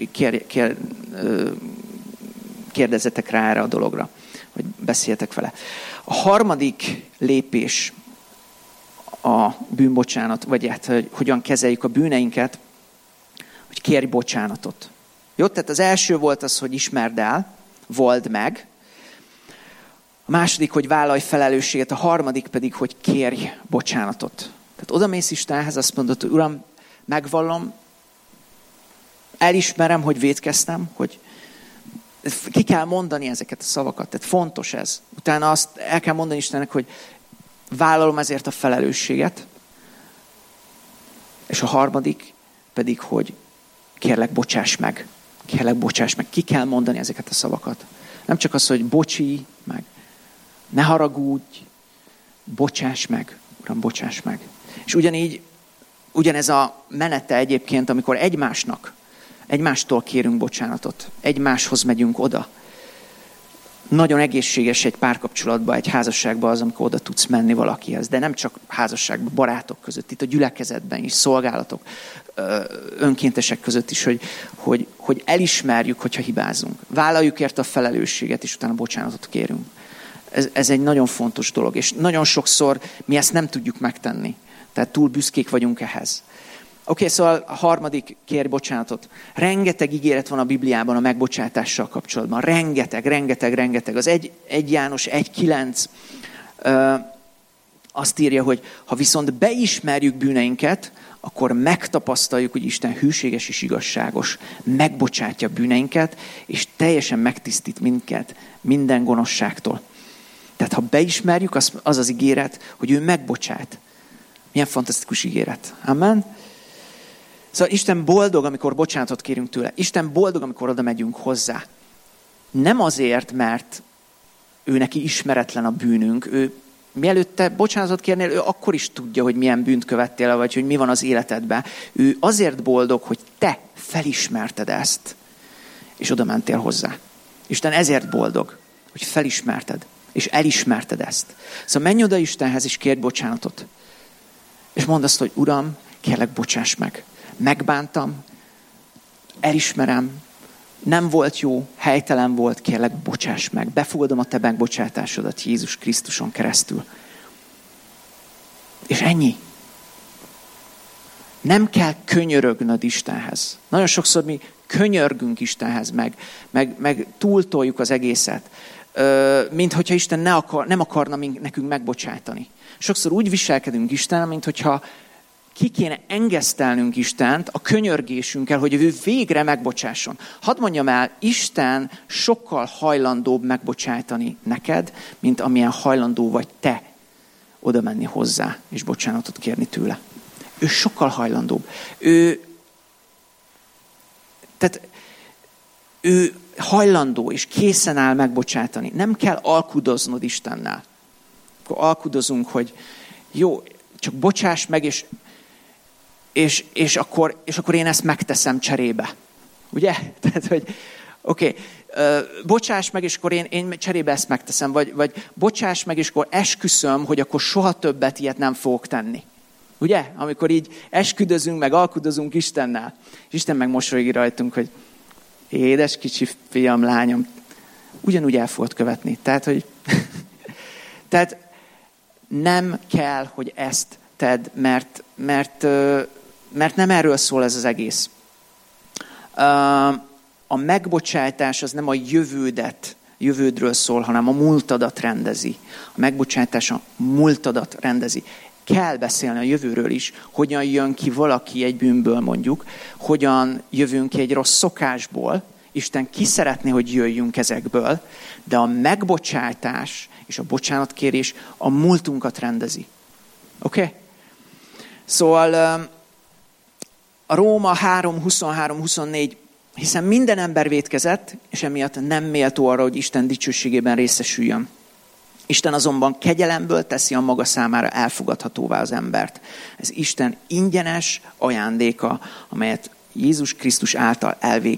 kérdezzetek rá erre a dologra, vagy beszéljetek vele. A harmadik lépés a bűnbocsánat, vagy hát, hogy hogyan kezeljük a bűneinket, hogy kérj bocsánatot. Jó, tehát az első volt az, hogy ismerd el, valld meg. A második, hogy vállalj felelősséget, a harmadik pedig, hogy kérj bocsánatot. Tehát odamész Istenhez, azt mondod, hogy Uram, megvallom, elismerem, hogy vétkeztem, hogy ki kell mondani ezeket a szavakat, tehát fontos ez. Utána azt el kell mondani Istennek, hogy vállalom ezért a felelősséget, és a harmadik pedig, hogy kérlek, bocsáss meg. Kérlek, bocsáss meg. Ki kell mondani ezeket a szavakat. Nem csak az, hogy bocsi, meg ne haragudj, bocsáss meg. Uram, bocsáss meg. És ugyanez a menete egyébként, amikor egymástól kérünk bocsánatot, egymáshoz megyünk oda. Nagyon egészséges egy párkapcsolatban, egy házasságban az, amikor oda tudsz menni valakihez, de nem csak házasságban, barátok között, itt a gyülekezetben is, szolgálatok, önkéntesek között is, hogy elismerjük, hogyha hibázunk. Vállaljuk érte a felelősséget, és utána bocsánatot kérünk. Ez egy nagyon fontos dolog, és nagyon sokszor mi ezt nem tudjuk megtenni. Tehát túl büszkék vagyunk ehhez. Oké, szóval a harmadik, kérj bocsánatot. Rengeteg ígéret van a Bibliában a megbocsátással kapcsolatban. Rengeteg. Az 1 János 1:9 azt írja, hogy ha viszont beismerjük bűneinket, akkor megtapasztaljuk, hogy Isten hűséges és igazságos, megbocsátja bűneinket, és teljesen megtisztít minket minden gonoszságtól. Tehát ha beismerjük, az ígéret, hogy ő megbocsát. Milyen fantasztikus ígéret. Amen? Szóval Isten boldog, amikor bocsánatot kérünk tőle. Isten boldog, amikor oda megyünk hozzá. Nem azért, mert ő neki ismeretlen a bűnünk. Ő mielőtt te bocsánatot kérnél, ő akkor is tudja, hogy milyen bűnt követtél, vagy hogy mi van az életedben. Ő azért boldog, hogy te felismerted ezt, és oda mentél hozzá. Isten ezért boldog, hogy felismerted, és elismerted ezt. Szóval menj oda Istenhez, és kérj bocsánatot. És mondd azt, hogy Uram, kérlek, bocsáss meg. Megbántam, elismerem, nem volt jó, helytelen volt, kérlek, bocsáss meg. Befogadom a te megbocsátásodat Jézus Krisztuson keresztül. És ennyi. Nem kell könyörögnöd Istenhez. Nagyon sokszor mi könyörgünk Istenhez, meg túltoljuk az egészet, mint hogyha Isten nem akarna nekünk megbocsátani. Sokszor úgy viselkedünk Istennel, mint hogyha ki kéne engesztelnünk Istent a könyörgésünkkel, hogy ő végre megbocsásson. Hadd mondjam el, Isten sokkal hajlandóbb megbocsátani neked, mint amilyen hajlandó vagy te oda menni hozzá, és bocsánatot kérni tőle. Ő sokkal hajlandóbb. Ő hajlandó, és készen áll megbocsátani. Nem kell alkudoznod Istennel. Akkor alkudozunk, hogy jó, csak bocsáss meg, és akkor én ezt megteszem cserébe. Ugye? Tehát, hogy oké, bocsáss meg, és akkor én cserébe ezt megteszem. Vagy bocsáss meg, és akkor esküszöm, hogy akkor soha többet ilyet nem fogok tenni. Ugye? Amikor így esküdözünk, meg alkudozunk Istennel. És Isten meg mosolygik rajtunk, hogy édes kicsi fiam, lányom, ugyanúgy el fogod követni. Tehát, hogy tehát nem kell, hogy ezt tedd, mert nem erről szól ez az egész. A megbocsátás az nem a jövődről szól, hanem a múltadat rendezi. A megbocsátás a múltadat rendezi. Kell beszélni a jövőről is, hogyan jön ki valaki egy bűnből mondjuk, hogyan jövünk ki egy rossz szokásból. Isten ki szeretné, hogy jöjjünk ezekből, de a megbocsátás és a bocsánatkérés a múltunkat rendezi. Oké? Szóval a Róma 3:23-24, hiszen minden ember vétkezett, és emiatt nem méltó arra, hogy Isten dicsőségében részesüljön. Isten azonban kegyelemből teszi a maga számára elfogadhatóvá az embert. Ez Isten ingyenes ajándéka, amelyet Jézus Krisztus által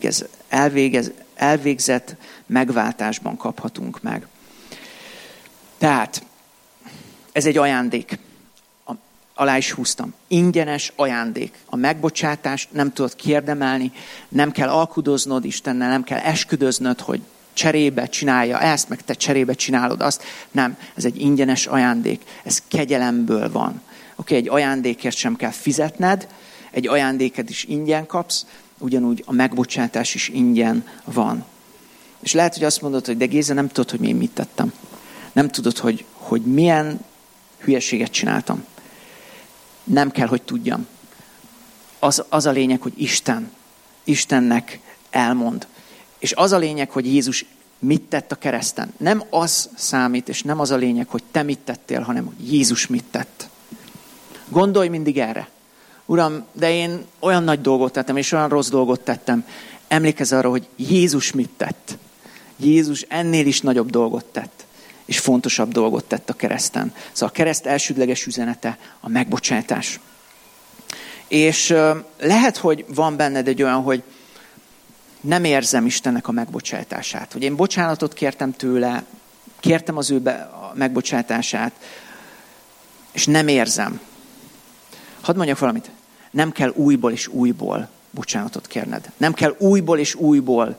elvégzett megváltásban kaphatunk meg. Tehát ez egy ajándék. Alá is húztam. Ingyenes ajándék. A megbocsátást nem tudod kiérdemelni, nem kell alkudoznod Istennel, nem kell esküdöznöd, hogy cserébe csinálja ezt, meg te cserébe csinálod azt. Nem, ez egy ingyenes ajándék. Ez kegyelemből van. Oké, egy ajándékért sem kell fizetned, egy ajándéket is ingyen kapsz, ugyanúgy a megbocsátás is ingyen van. És lehet, hogy azt mondod, hogy de Géza, nem tudod, hogy én mit tettem. Nem tudod, hogy milyen hülyeséget csináltam. Nem kell, hogy tudjam. Az a lényeg, hogy Istennek elmond. És az a lényeg, hogy Jézus mit tett a kereszten. Nem az számít, és nem az a lényeg, hogy te mit tettél, hanem hogy Jézus mit tett. Gondolj mindig erre. Uram, de én olyan nagy dolgot tettem, és olyan rossz dolgot tettem. Emlékezz arra, hogy Jézus mit tett. Jézus ennél is nagyobb dolgot tett, és fontosabb dolgot tett a kereszten. Szóval a kereszt elsődleges üzenete a megbocsátás. És lehet, hogy van benned egy olyan, hogy nem érzem Istennek a megbocsátását. Hogy én bocsánatot kértem tőle, kértem az ő megbocsátását, és nem érzem. Hadd mondjak valamit. Nem kell újból és újból bocsánatot kérned. Nem kell újból és újból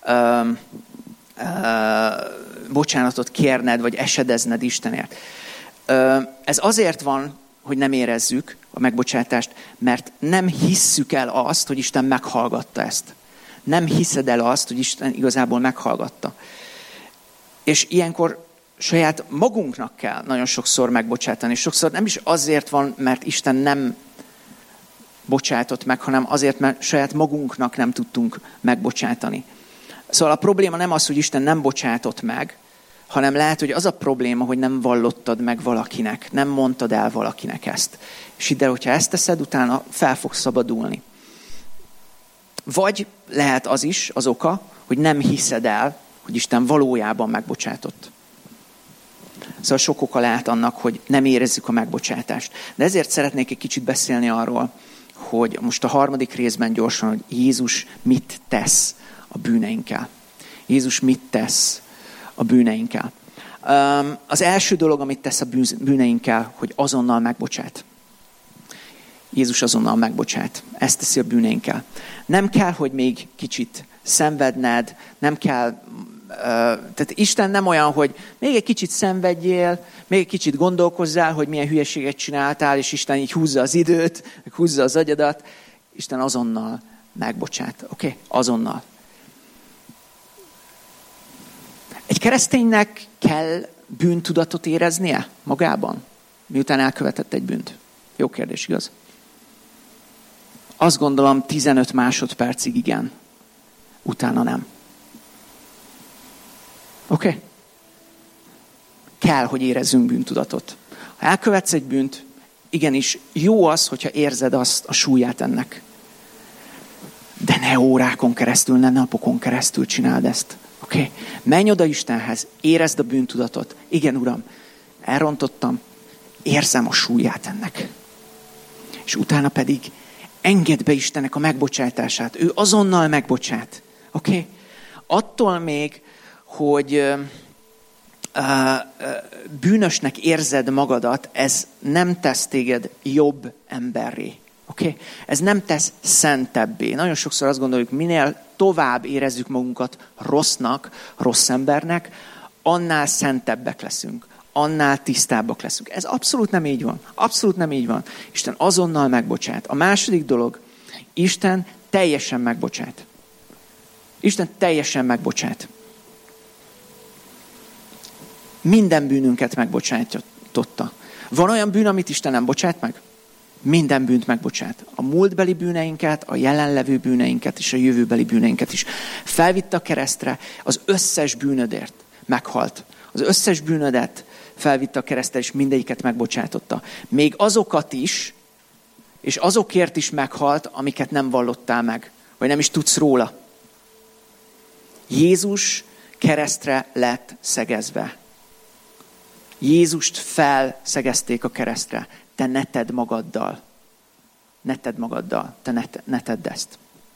bocsánatot kérned, vagy esedezned Istenért. Ez azért van, hogy nem érezzük a megbocsátást, mert nem hisszük el azt, hogy Isten meghallgatta ezt. Nem hiszed el azt, hogy Isten igazából meghallgatta. És ilyenkor saját magunknak kell nagyon sokszor megbocsátani. Sokszor nem is azért van, mert Isten nem bocsátott meg, hanem azért, mert saját magunknak nem tudtunk megbocsátani. Szóval a probléma nem az, hogy Isten nem bocsátott meg, hanem lehet, hogy az a probléma, hogy nem vallottad meg valakinek, nem mondtad el valakinek ezt. És hidd el, hogyha ezt teszed, utána fel fogsz szabadulni. Vagy lehet az is az oka, hogy nem hiszed el, hogy Isten valójában megbocsátott. Szóval sok oka lehet annak, hogy nem érezzük a megbocsátást. De ezért szeretnék egy kicsit beszélni arról, hogy most a harmadik részben gyorsan, hogy Jézus mit tesz a bűneinkkel. Jézus mit tesz a bűneinkkel. Az első dolog, amit tesz a bűneinkkel, hogy azonnal megbocsát. Jézus azonnal megbocsát. Ezt teszi a bűneinkkel. Nem kell, hogy még kicsit szenvedned, nem kell, tehát Isten nem olyan, hogy még egy kicsit szenvedjél, még egy kicsit gondolkozzál, hogy milyen hülyeséget csináltál, és Isten így húzza az időt, húzza az agyadat. Isten azonnal megbocsát. Oké? Azonnal. Egy kereszténynek kell bűntudatot éreznie magában, miután elkövetett egy bűnt? Jó kérdés, igaz? Azt gondolom 15 másodpercig igen. Utána nem. Oké? Kell, hogy érezzünk bűntudatot. Ha elkövetsz egy bűnt, igenis jó az, hogyha érzed azt a súlyát ennek. De ne órákon keresztül, ne napokon keresztül csináld ezt. Oké? Menj oda Istenhez, érezd a bűntudatot. Igen, Uram, elrontottam, érzem a súlyát ennek. És utána pedig engedd be Istennek a megbocsátását. Ő azonnal megbocsát. Oké? Attól még, hogy bűnösnek érzed magadat, ez nem tesz téged jobb emberré. Oké? Ez nem tesz szentebbé. Nagyon sokszor azt gondoljuk, minél tovább érezzük magunkat rossznak, rossz embernek, annál szentebbek leszünk, annál tisztábbak leszünk. Ez abszolút nem így van. Abszolút nem így van. Isten azonnal megbocsát. A második dolog, Isten teljesen megbocsát. Isten teljesen megbocsát. Minden bűnünket megbocsátotta. Van olyan bűn, amit Isten nem bocsát meg? Minden bűnt megbocsát. A múltbeli bűneinket, a jelenlevő bűneinket és a jövőbeli bűneinket is. Felvitte a keresztre, az összes bűnödért meghalt. Az összes bűnödet felvitte a keresztre, és mindegyiket megbocsátotta. Még azokat is, és azokért is meghalt, amiket nem vallottál meg, vagy nem is tudsz róla. Jézus keresztre lett szegezve. Jézust felszegezték a keresztre. Te ne tedd magaddal. Ne tedd magaddal. Te ne tedd ezt.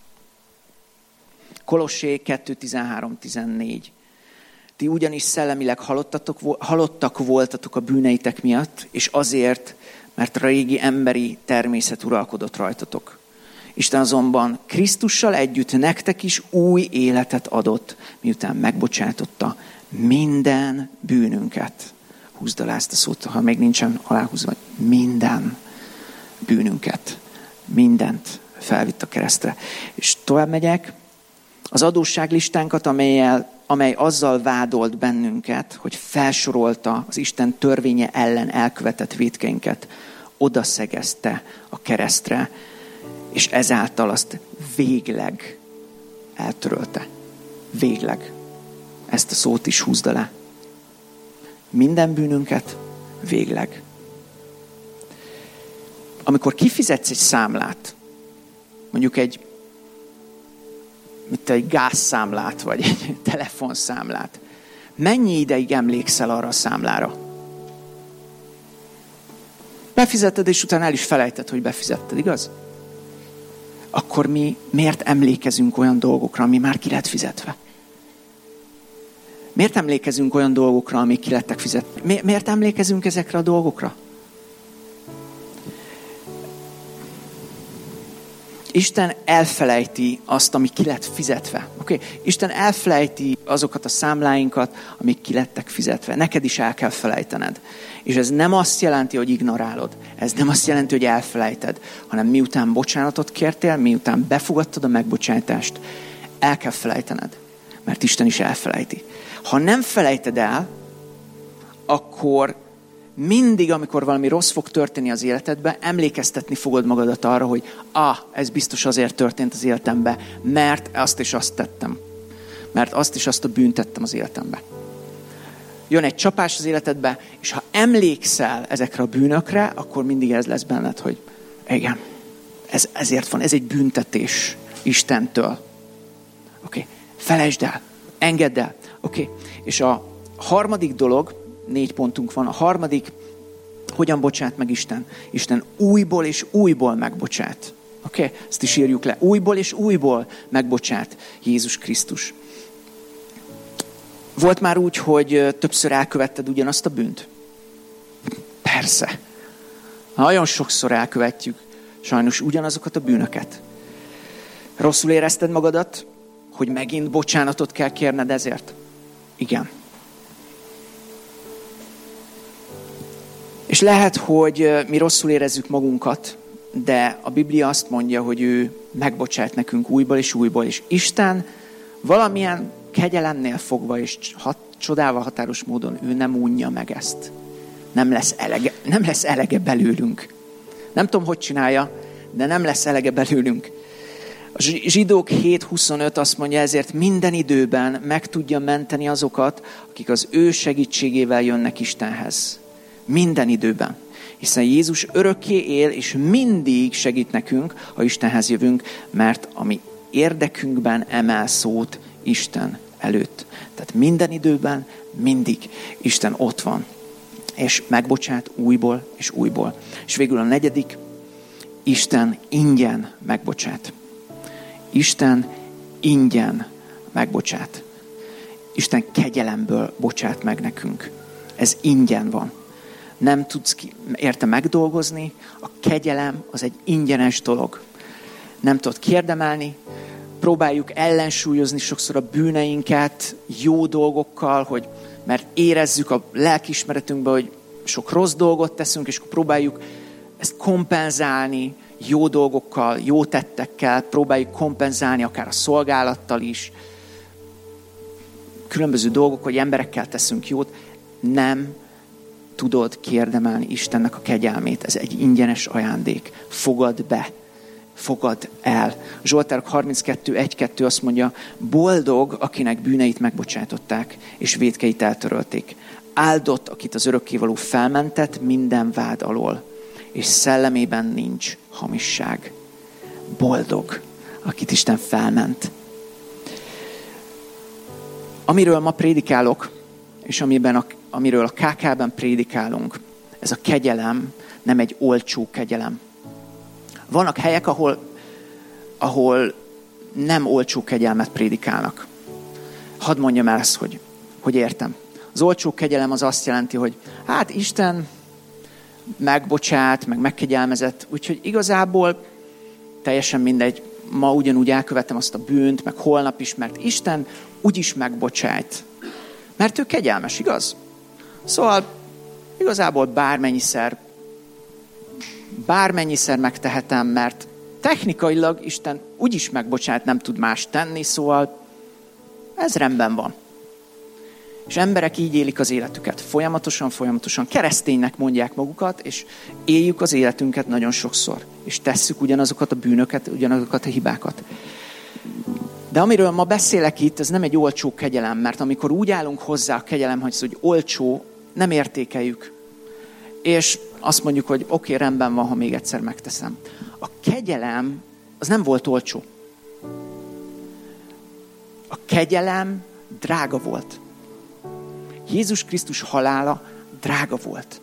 Kolossé 2:13-14. Ti ugyanis szellemileg halottak voltatok a bűneitek miatt, és azért, mert a régi emberi természet uralkodott rajtatok. Isten azonban Krisztussal együtt nektek is új életet adott, miután megbocsátotta minden bűnünket. Húzd alá ezt a szót, ha még nincsen aláhúzva, minden bűnünket. Mindent felvitt a keresztre. És tovább megyek. Az adósságlistánkat, amely azzal vádolt bennünket, hogy felsorolta az Isten törvénye ellen elkövetett vétkeinket, odaszegezte a keresztre, és ezáltal azt végleg eltörölte. Végleg. Ezt a szót is húzd alá. Minden bűnünket végleg. Amikor kifizetsz egy számlát, mondjuk egy gázszámlát, vagy egy telefonszámlát, mennyi ideig emlékszel arra a számlára? Befizetted, és utána el is felejted, hogy befizetted, igaz? Akkor mi miért emlékezünk olyan dolgokra, ami már ki lett fizetve? Miért emlékezünk olyan dolgokra, amik ki lettek fizetve? Miért emlékezünk ezekre a dolgokra? Isten elfelejti azt, ami ki lett fizetve. Okay? Isten elfelejti azokat a számláinkat, amik ki lettek fizetve. Neked is el kell felejtened. És ez nem azt jelenti, hogy ignorálod. Ez nem azt jelenti, hogy elfelejted. Hanem miután bocsánatot kértél, miután befogadtad a megbocsátást, el kell felejtened. Mert Isten is elfelejti. Ha nem felejted el, akkor mindig, amikor valami rossz fog történni az életedben, emlékeztetni fogod magadat arra, hogy ez biztos azért történt az életemben, mert azt és azt tettem. Mert azt és azt a bűnt tettem az életemben. Jön egy csapás az életedbe, és ha emlékszel ezekre a bűnökre, akkor mindig ez lesz benned, hogy igen, ez ezért van, ez egy büntetés. Istentől. Oké. Felejtsd el. Engedd el. Oké. És a harmadik dolog, 4 pontunk van, a harmadik, hogyan bocsát meg Isten? Isten újból és újból megbocsát. Oké? Ezt is írjuk le. Újból és újból megbocsát Jézus Krisztus. Volt már úgy, hogy többször elkövetted ugyanazt a bűnt? Persze. Nagyon sokszor elkövetjük sajnos ugyanazokat a bűnöket. Rosszul érezted magadat, hogy megint bocsánatot kell kérned ezért? Igen. És lehet, hogy mi rosszul érezzük magunkat, de a Biblia azt mondja, hogy ő megbocsát nekünk újból és újból, és Isten valamilyen kegyelemnél fogva, és csodával határos módon ő nem unja meg ezt. Nem lesz elege belőlünk. Nem tudom, hogy csinálja, de nem lesz elege belőlünk. A Zsidók 7.25 azt mondja, ezért minden időben meg tudja menteni azokat, akik az ő segítségével jönnek Istenhez. Minden időben. Hiszen Jézus örökké él, és mindig segít nekünk, ha Istenhez jövünk, mert a mi érdekünkben emel szót Isten előtt. Tehát minden időben, mindig Isten ott van. És megbocsát újból és újból. És végül a negyedik, Isten ingyen megbocsát. Isten ingyen megbocsát. Isten kegyelemből bocsát meg nekünk. Ez ingyen van. Nem tudsz érte megdolgozni, a kegyelem az egy ingyenes dolog. Nem tudod kiérdemelni, próbáljuk ellensúlyozni sokszor a bűneinket jó dolgokkal, mert érezzük a lelkiismeretünkben, hogy sok rossz dolgot teszünk, és akkor próbáljuk ezt kompenzálni jó dolgokkal, jó tettekkel, próbáljuk kompenzálni akár a szolgálattal is. Különböző dolgok, hogy emberekkel teszünk jót, nem tudod kiérdemelni Istennek a kegyelmét. Ez egy ingyenes ajándék. Fogad be. Fogad el. Zsoltárok 32.1.2 azt mondja, boldog, akinek bűneit megbocsátották, és vétkeit eltörölték. Áldott, akit az örökkévaló felmentett minden vád alól, és szellemében nincs hamisság. Boldog, akit Isten felment. Amiről ma prédikálok, és amiről a KK-ben prédikálunk, ez a kegyelem nem egy olcsó kegyelem. Vannak helyek, ahol nem olcsó kegyelmet prédikálnak. Hadd mondjam el ezt, hogy értem. Az olcsó kegyelem az azt jelenti, hogy hát Isten megbocsát, meg megkegyelmezett, úgyhogy igazából teljesen mindegy, ma ugyanúgy elkövettem azt a bűnt, meg holnap is, mert Isten úgyis megbocsájt. Mert ő kegyelmes, igaz? Szóval igazából bármennyiszer megtehetem, mert technikailag Isten úgyis megbocsát, nem tud más tenni, szóval ez rendben van. És emberek így élik az életüket. Folyamatosan kereszténynek mondják magukat, és éljük az életünket nagyon sokszor. És tesszük ugyanazokat a bűnöket, ugyanazokat a hibákat. De amiről ma beszélek itt, ez nem egy olcsó kegyelem, mert amikor úgy állunk hozzá a kegyelemhez, hogy olcsó, nem értékeljük. És azt mondjuk, hogy oké, rendben van, ha még egyszer megteszem. A kegyelem az nem volt olcsó. A kegyelem drága volt. Jézus Krisztus halála drága volt.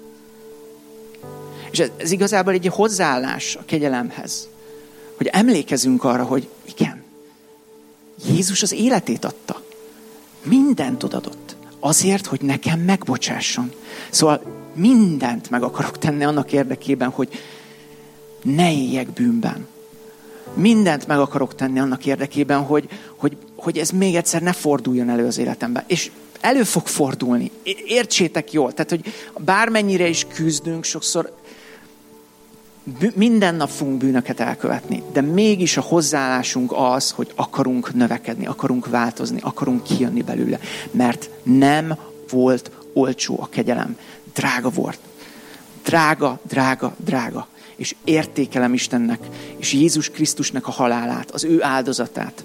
És ez igazából egy hozzáállás a kegyelemhez. Hogy emlékezünk arra, hogy igen, Jézus az életét adta. Mindent odadott. Azért, hogy nekem megbocsásson. Szóval mindent meg akarok tenni annak érdekében, hogy ne éljek bűnben. Mindent meg akarok tenni annak érdekében, hogy ez még egyszer ne forduljon elő az életemben. És elő fog fordulni. Értsétek jól. Tehát, hogy bármennyire is küzdünk, sokszor minden nap fogunk bűnöket elkövetni. De mégis a hozzáállásunk az, hogy akarunk növekedni, akarunk változni, akarunk kijönni belőle. Mert nem volt olcsó a kegyelem. Drága volt. Drága. És értékelem Istennek, és Jézus Krisztusnak a halálát, az ő áldozatát.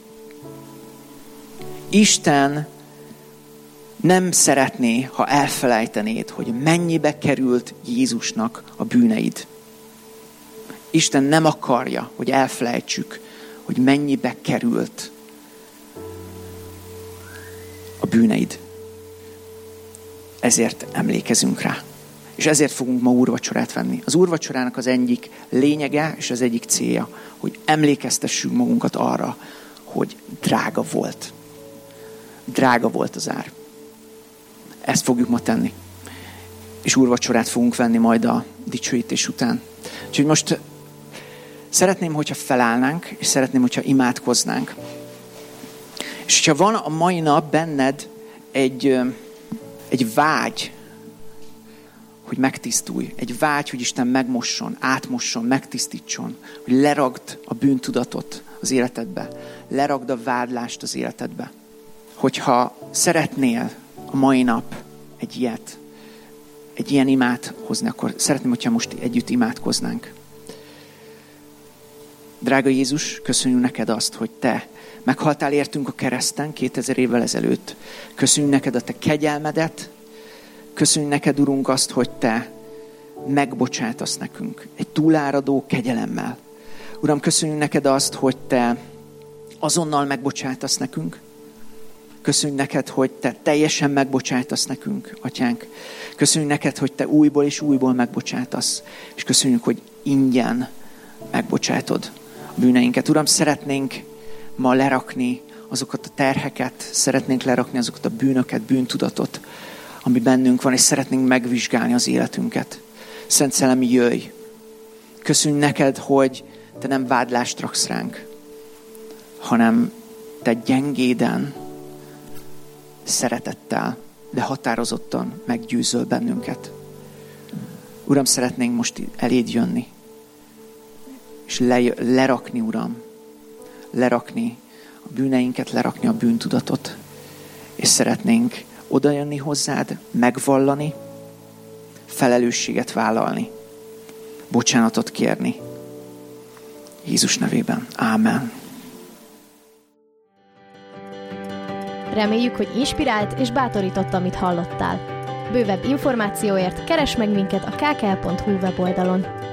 Isten nem szeretné, ha elfelejtenéd, hogy mennyibe került Jézusnak a bűneid. Isten nem akarja, hogy elfelejtsük, hogy mennyibe került a bűneid. Ezért emlékezünk rá. És ezért fogunk ma úrvacsorát venni. Az úrvacsorának az egyik lényege és az egyik célja, hogy emlékeztessük magunkat arra, hogy drága volt. Drága volt az ár. Ezt fogjuk ma tenni. És úrvacsorát fogunk venni majd a dicsőítés után. Úgyhogy most szeretném, hogyha felállnánk, és szeretném, hogyha imádkoznánk. És hogyha van a mai nap benned egy vágy, hogy megtisztulj, egy vágy, hogy Isten megmosson, átmosson, megtisztítson, hogy leragd a bűntudatot az életedbe, leragd a vádlást az életedbe. Hogyha szeretnél a mai nap egy ilyen imát hozni, akkor szeretném, hogyha most együtt imádkoznánk. Drága Jézus, köszönjük neked azt, hogy te meghaltál értünk a kereszten 2000 évvel ezelőtt. Köszönjük neked a te kegyelmedet, köszönjük neked, Urunk, azt, hogy te megbocsátasz nekünk egy túláradó kegyelemmel. Uram, köszönjük neked azt, hogy te azonnal megbocsátasz nekünk. Köszönjük neked, hogy te teljesen megbocsátasz nekünk, Atyánk. Köszönjük neked, hogy te újból és újból megbocsátasz. És köszönjük, hogy ingyen megbocsátod a bűneinket. Uram, szeretnénk ma lerakni azokat a terheket, szeretnénk lerakni azokat a bűnöket, bűntudatot, ami bennünk van, és szeretnénk megvizsgálni az életünket. Szent Szellem, jöjj! Köszönjük neked, hogy te nem vádlást raksz ránk, hanem te gyengéden, szeretettel, de határozottan meggyőzöl bennünket. Uram, szeretnénk most eléd jönni, és lerakni, Uram, lerakni a bűneinket, lerakni a bűntudatot, és szeretnénk odajönni hozzád, megvallani, felelősséget vállalni, bocsánatot kérni. Jézus nevében. Ámen. Reméljük, hogy inspirált és bátorított, amit hallottál. Bővebb információért keresd meg minket a kkl.hu weboldalon.